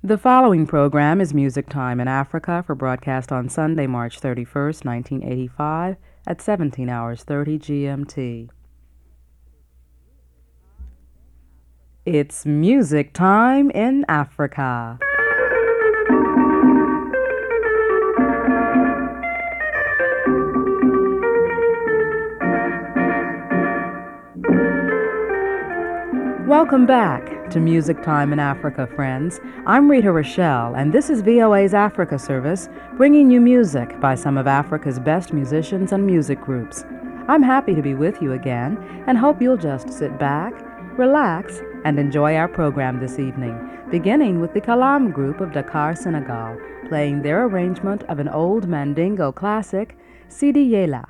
The following program is Music Time in Africa for broadcast on Sunday, March 31st, 1985 at 17 hours 30 GMT. It's Music Time in Africa. Welcome back to Music Time in Africa, friends. I'm Rita Rochelle, and this is VOA's Africa Service, bringing you music by some of Africa's best musicians and music groups. I'm happy to be with you again, and hope you'll just sit back, relax, and enjoy our program this evening, beginning with the Kalam Group of Dakar, Senegal, playing their arrangement of an old Mandingo classic, Sidi Yela.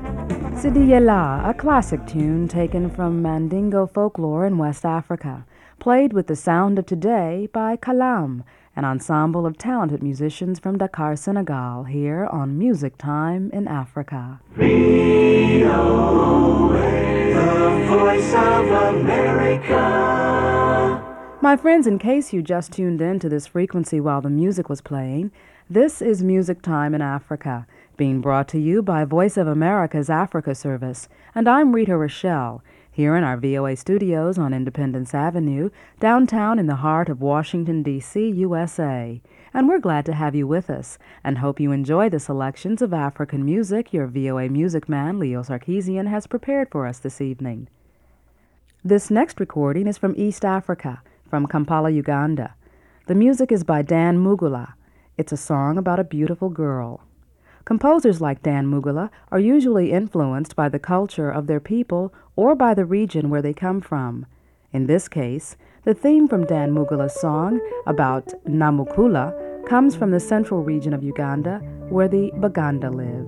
Sidi Yela, a classic tune taken from Mandingo folklore in West Africa. played with the sound of today by Kalam, an ensemble of talented musicians from Dakar, Senegal, here on Music Time in Africa. VOA, the voice of America. My friends, in case you just tuned in to this frequency while the music was playing, this is Music Time in Africa, being brought to you by Voice of America's Africa Service, and I'm Rita Rochelle, here in our VOA studios on Independence Avenue, downtown in the heart of Washington, D.C., USA. And we're glad to have you with us, and hope you enjoy the selections of African music your VOA music man, Leo Sarkeesian, has prepared for us this evening. This next recording is from East Africa, from Kampala, Uganda. The music is by Dan Mugula. It's a song about a beautiful girl. Composers like Dan Mugula are usually influenced by the culture of their people or by the region where they come from. In this case, the theme from Dan Mugula's song about Namukula comes from the central region of Uganda where the Baganda live.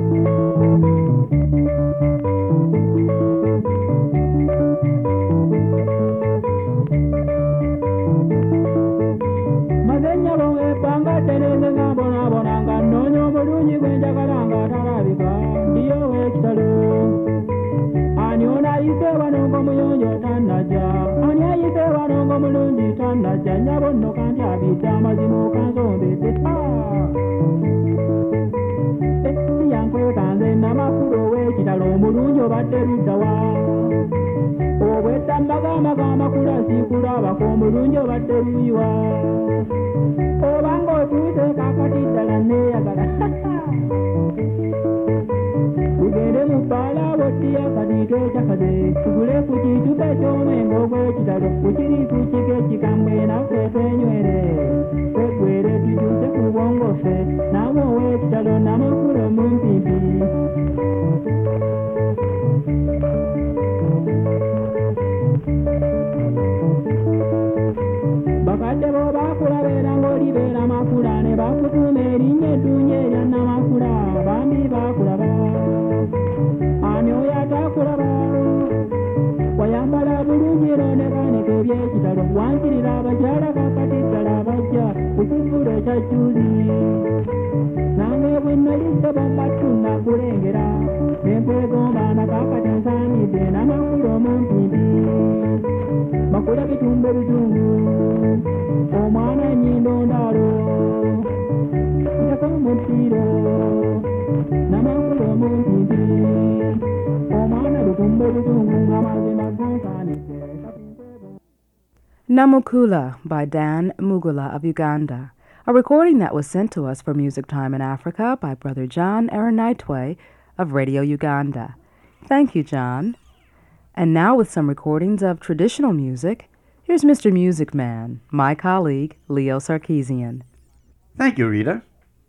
Namukula by Dan Mugula of Uganda, a recording that was sent to us for Music Time in Africa by Brother John Aranitwe of Radio Uganda. Thank you, John. And now with some recordings of traditional music, here's Mr. Music Man, my colleague, Leo Sarkeesian. Thank you, Rita.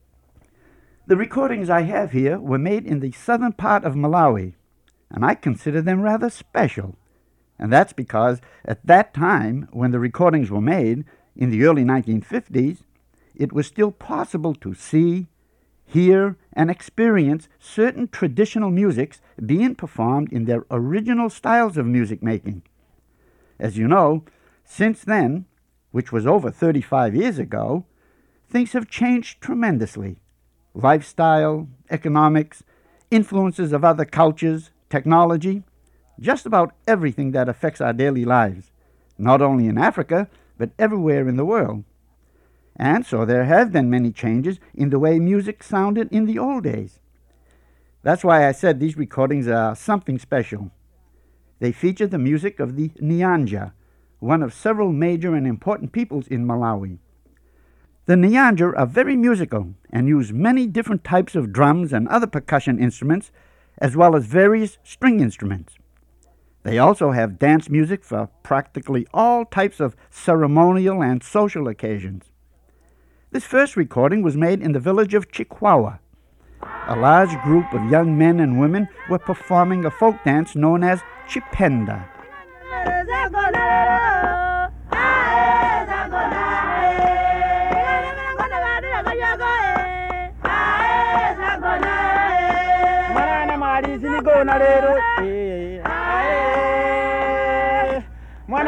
The recordings I have here were made in the southern part of Malawi, and I consider them rather special. And that's because at that time, when the recordings were made, in the early 1950s, it was still possible to see, hear, and experience certain traditional musics being performed in their original styles of music making. As you know, since then, which was over 35 years ago, things have changed tremendously. Lifestyle, economics, influences of other cultures, technology, just about everything that affects our daily lives, not only in Africa, but everywhere in the world. And so there have been many changes in the way music sounded in the old days. That's why I said these recordings are something special. They feature the music of the Nyanja, one of several major and important peoples in Malawi. The Nyanja are very musical and use many different types of drums and other percussion instruments, as well as various string instruments. They also have dance music for practically all types of ceremonial and social occasions. This first recording was made in the village of Chikwawa. A large group of young men and women were performing a folk dance known as Chipenda. Mwanana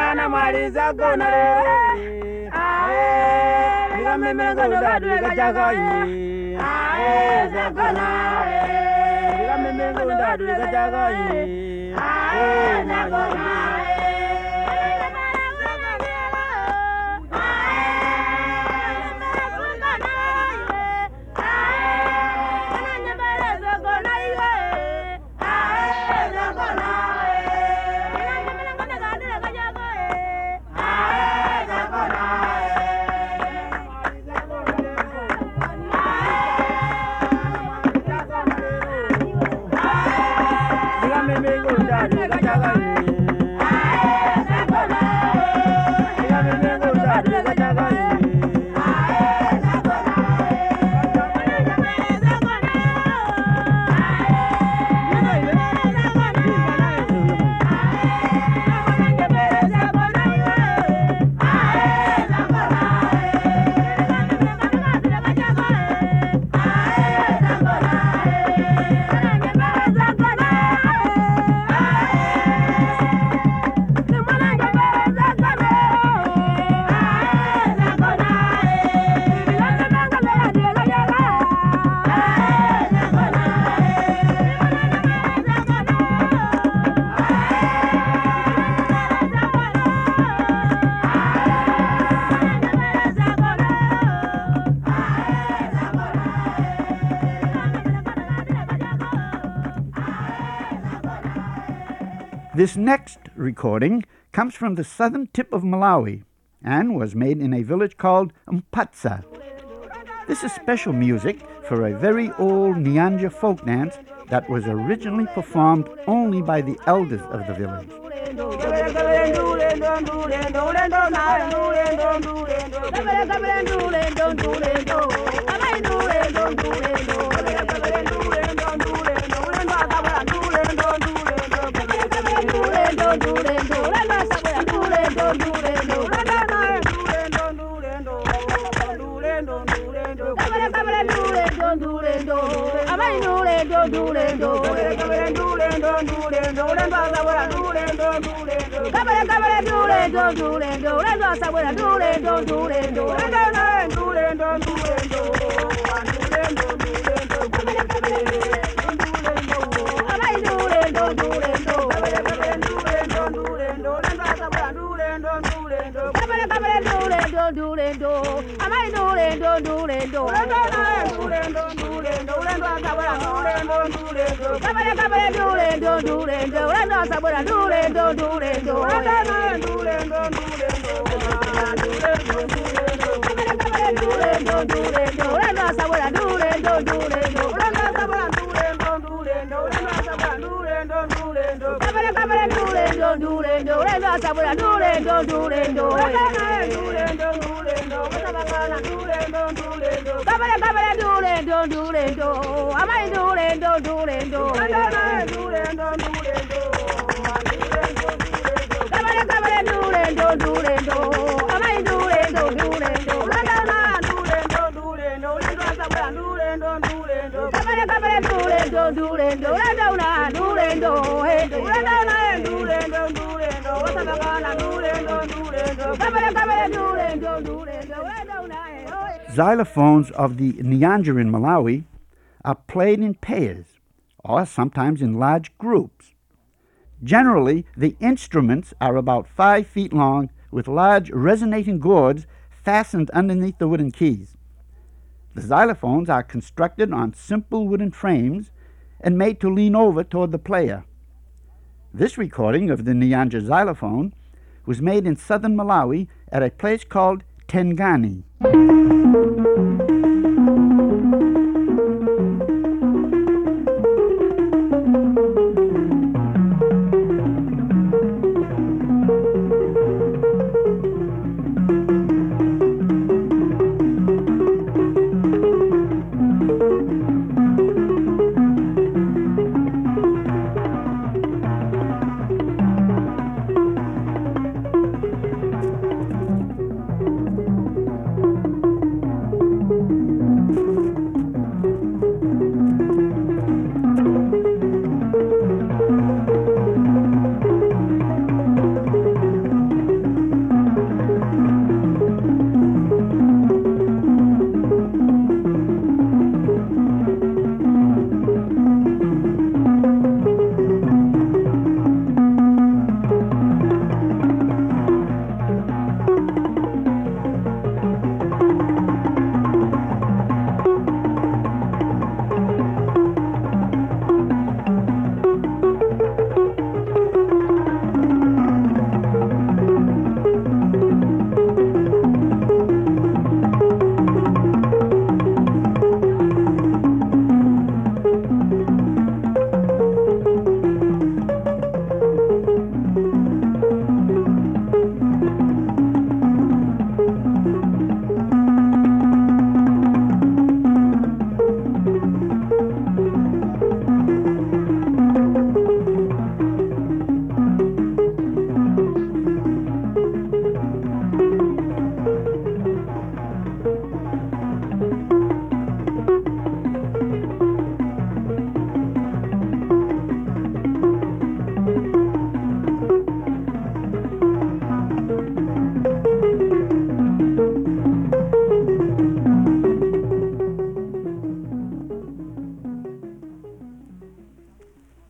This next recording comes from the southern tip of Malawi and was made in a village called Mpatsa. This is special music for a very old Nyanja folk dance that was originally performed only by the elders of the village. Xylophones of the Nyanja in Malawi are played in pairs or sometimes in large groups. Generally, the instruments are about 5 feet long with large resonating gourds fastened underneath the wooden keys. The xylophones are constructed on simple wooden frames and made to lean over toward the player. This recording of the Nyanja xylophone was made in southern Malawi at a place called Tengani.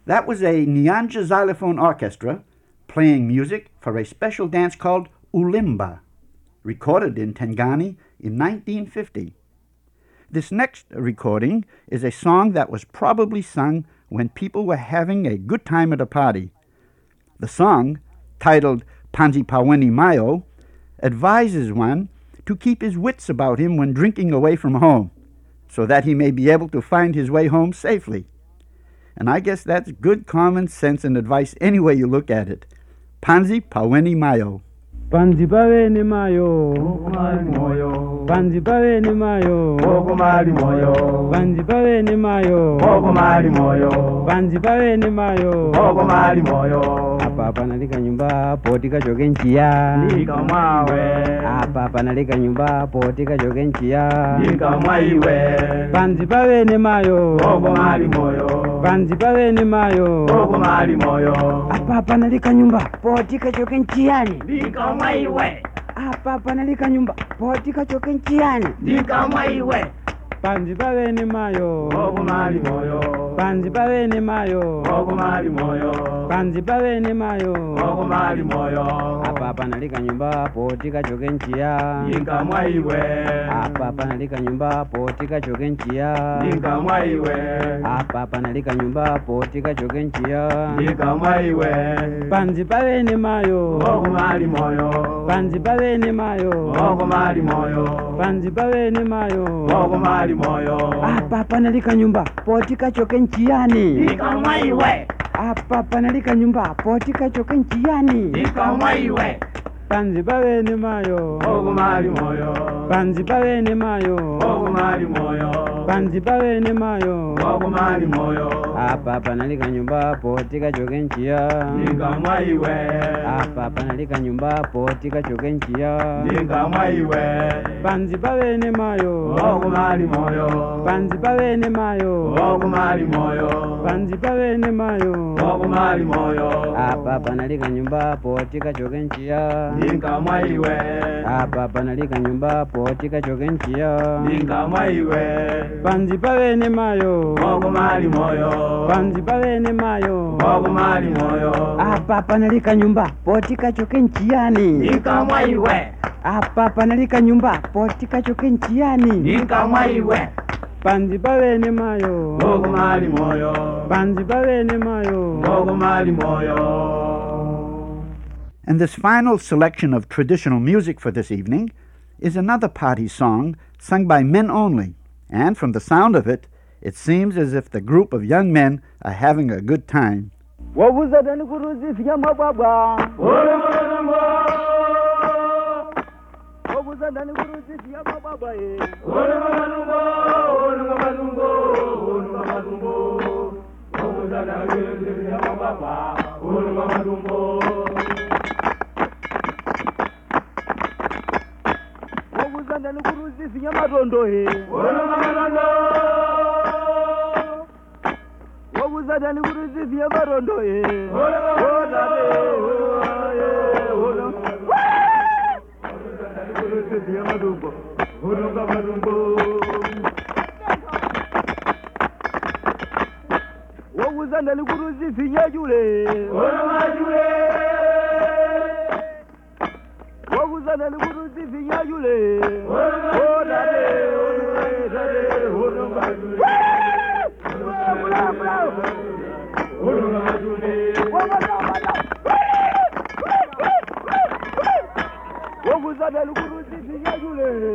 That was a Nyanja Xylophone Orchestra playing music for a special dance called Ulimba, recorded in Tengani in 1950. This next recording is a song that was probably sung when people were having a good time at a party. The song, titled Panzi Paweni Mayo, advises one to keep his wits about him when drinking away from home, so that he may be able to find his way home safely. And I guess that's good common sense and advice any way you look at it. Panzi Paweni Mayo. Panzi Paweni Mayo, Okumali Moyo. Panzi Paweni Mayo, Okumali Moyo. Panzi Paweni Mayo, Okumali Moyo. Panzi Paweni Mayo, Okumali Moyo. Apa panalika nyumba potika jogenchia. Nika mawe. Apa panalika nyumba potika jogenchia. Nika maiwe. Panzi Paweni Mayo, Okumali Moyo. Panzi Paweni Mayo, Okumali Moyo. Apa panalika nyumba potika jogenchiani. Nika maiwe. Apa panalika nyumba potika jogenchiani. Nika maiwe. Panzi Paweni Mayo, Okumali Moyo. Panzi Paweni Mayo, Okumali Moyo. Panzi Paweni Mayo, Okumali Moyo. Apa panalika nyumba potika jogenchia. Nika maiwe. Apa panalika nyumba potika jogenchia. Nika maiwe. Apa panalika nyumba potika jogenchia. Nika maiwe. Panzi Paweni Mayo, Okumali Moyo. Panzi Paweni Mayo, Okumali Moyo. Panzi Paweni Mayo, Okumali Moyo. Apa panalika nyumba potika jogenchiani. Nika maiwe. Apa panalika nyumba potika jogenchiani. Nika maiwe. Panzi Paweni Mayo, Okumali Moyo. Panzi Paweni Mayo, Okumali Moyo. Panzi Paweni Mayo, Okumali Moyo. Apa panalika nyumba potika jogenchia. Nika maiwe. Apa panalika nyumba potika jogenchia. Nika maiwe. Panzi Paweni Mayo, Okumali Moyo. Panzi Paweni Mayo, Okumali Moyo. Panzi Paweni Mayo, Okumali Moyo. Apa panalika nyumba potika jogenchia. Nika maiwe. Apa panalika nyumba potika jogenchia. Nika maiwe. Panzi Paweni Mayo, Okumali Moyo. Panzi Paweni Mayo, Okumali Moyo. Apa panalika nyumba potika jogenchiani. Nika maiwe. Apa panalika nyumba potika jogenchiani. Nika maiwe. Panzi Paweni Mayo, Okumali Moyo. Panzi Paweni Mayo, Okumali Moyo. And this final selection of traditional music for this evening is another party song sung by men only. And from the sound of it, it seems as if the group of young men are having a good time. Wabuzadani kuruzifia mababa. Wabuzadani kuruzifia mababa. Wabuzadani kuruzifia marondo. Wabuzadani kuruzifia marondo. Wabuzadani kuruzifia jule. Wabuzadani kuruzifia jule. Wabuzadani kuruzifia jule.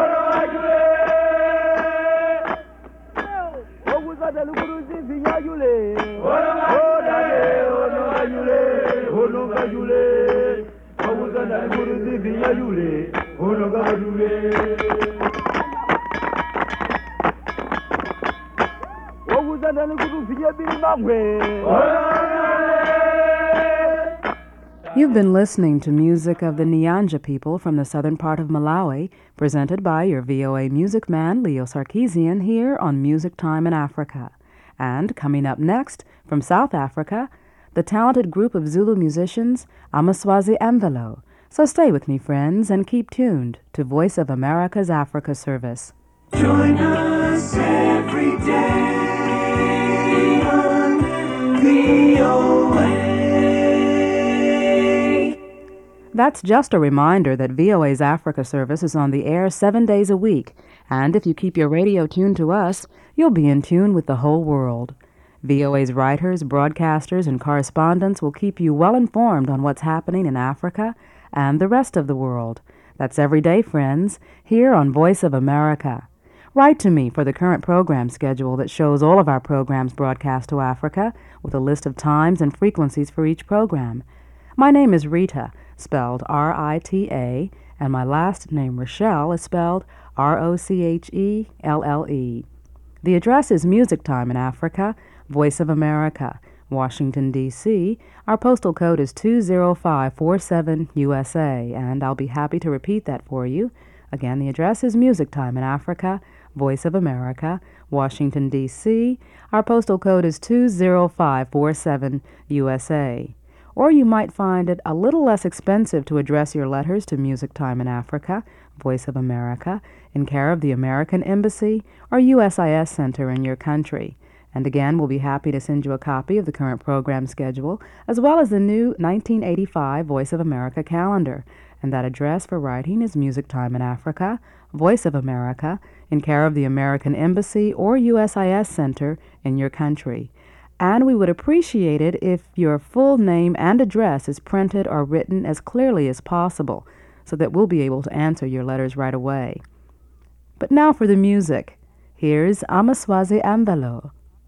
Wabuzadani kuruzifia jule. Wabuzadani kuruzifia jule. Wabuzadani kuruzifia bilimangwe. You've been listening to music of the Nyanja people from the southern part of Malawi, presented by your VOA music man, Leo Sarkeesian, here on Music Time in Africa. And coming up next, from South Africa, the talented group of Zulu musicians, Amaswazi Emvelo. So stay with me, friends, and keep tuned to Voice of America's Africa service. Join us every day on the That's just a reminder that VOA's Africa service is on the air 7 days a week, and if you keep your radio tuned to us, you'll be in tune with the whole world. VOA's writers, broadcasters, and correspondents will keep you well informed on what's happening in Africa and the rest of the world. That's every day, friends, here on Voice of America. Write to me for the current program schedule that shows all of our programs broadcast to Africa, with a list of times and frequencies for each program. My name is Rita, spelled R-I-T-A, and my last name, Rochelle, is spelled R-O-C-H-E-L-L-E. The address is Music Time in Africa, Voice of America, Washington, D.C. Our postal code is 20547 USA, and I'll be happy to repeat that for you. Again, the address is Music Time in Africa, Voice of America, Washington, D.C. Our postal code is 20547 USA. Or you might find it a little less expensive to address your letters to Music Time in Africa, Voice of America, in care of the American Embassy or USIS Center in your country. And again, we'll be happy to send you a copy of the current program schedule, as well as the new 1985 Voice of America calendar. And that address for writing is Music Time in Africa, Voice of America, in care of the American Embassy or USIS Center in your country. And we would appreciate it if your full name and address is printed or written as clearly as possible, so that we'll be able to answer your letters right away. But now for the music. Here's Amaswazi Ambalo.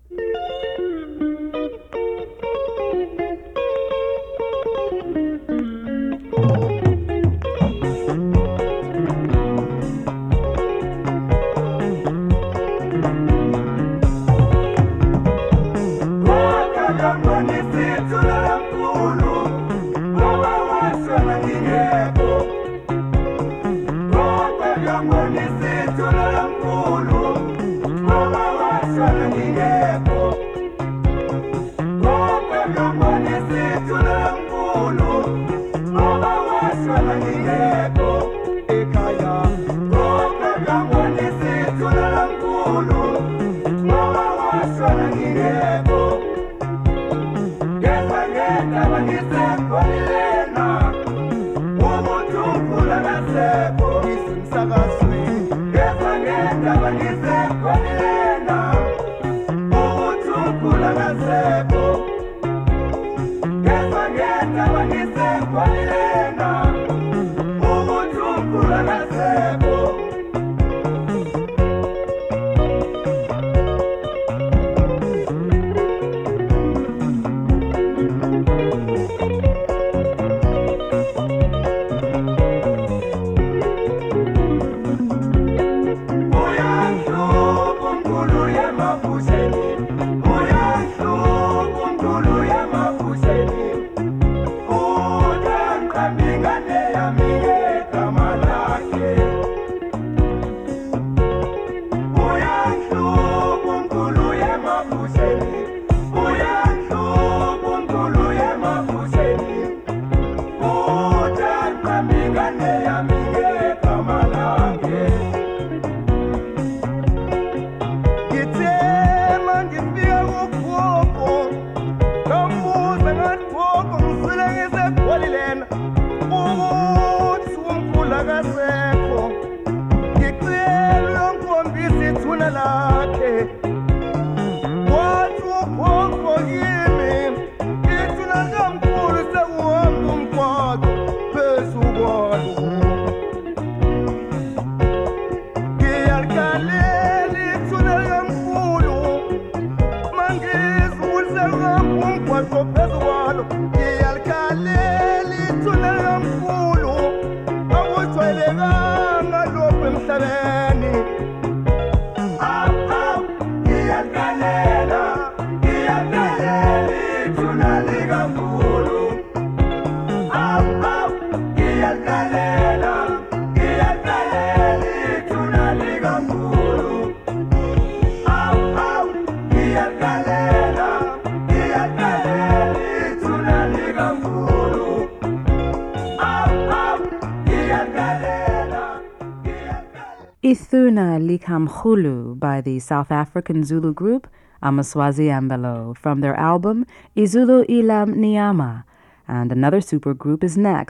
Ithuna Likamkhulu by the South African Zulu group Amaswazi Ambalo from their album Izulu Ilam Niyama. And another supergroup is next.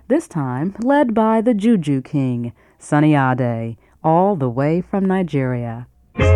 this time led by the Juju King, Sunny Ade, all the way from Nigeria.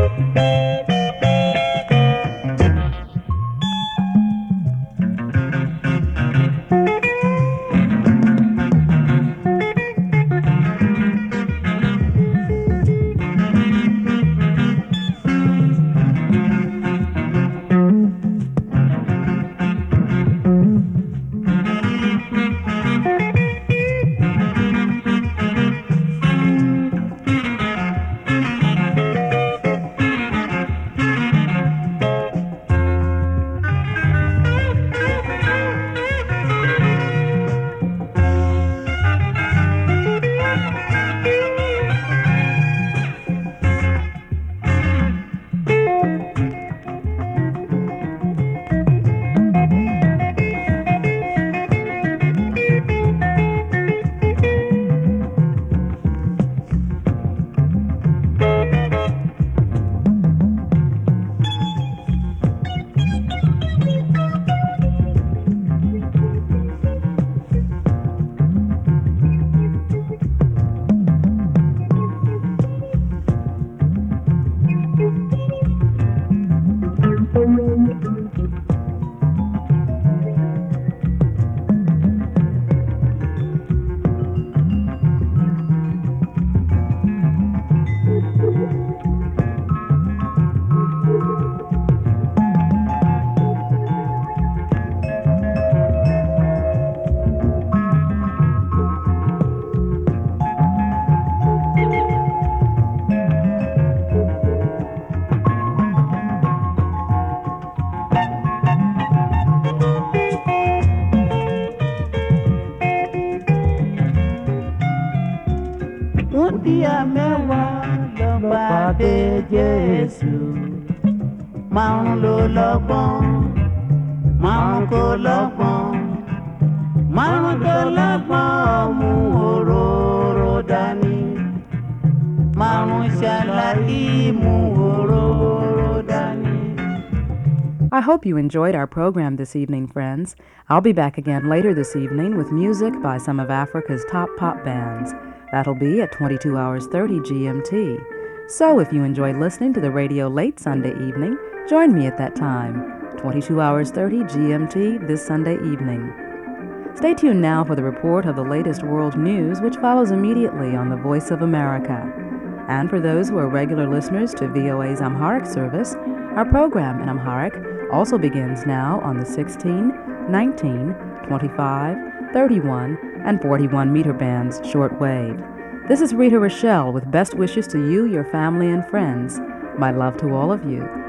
I hope you enjoyed our program this evening, friends. I'll be back again later this evening with music by some of Africa's top pop bands. That'll be at 22 hours 30 GMT. So if you enjoyed listening to the radio late Sunday evening, join me at that time, 22 hours 30 GMT this Sunday evening. Stay tuned now for the report of the latest world news, which follows immediately on the Voice of America. And for those who are regular listeners to VOA's Amharic service, our program in Amharic also begins now on the 16, 19, 25, 31, and 41 meter bands shortwave. This is Rita Rochelle with best wishes to you, your family, and friends. My love to all of you.